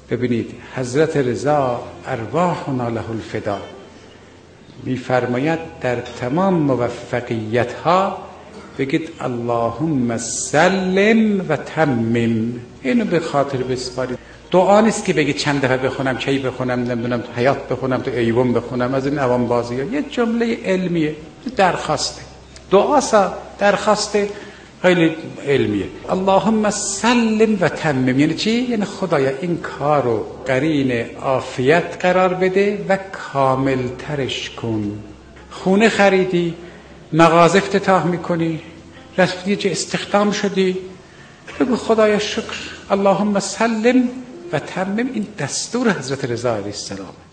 ببینید حضرت رضا ارواحنا له الفدا میفرماید در تمام موفقیت ها بگید اللهم سلم و تمم. اینو به خاطر بسپارید. دعا نیست که بگید چند دفعه بخونم، کی بخونم، نمیدونم حیات بخونم، تو ایوان بخونم، از این عوام بازی ها. یه جمله علمیه، درخواسته، دعا درخواسته خیلی علمیه. اللهم سلم و تمم یعنی چی؟ یعنی خدایا این کارو قرین عافیت قرار بده و کامل ترش کن. خونه خریدی، مغازه افتتاح میکنی، رفتی چه استخدام شدی، بگو خدایا شکر، اللهم سلم و تمم. این دستور حضرت رضا علیه السلام.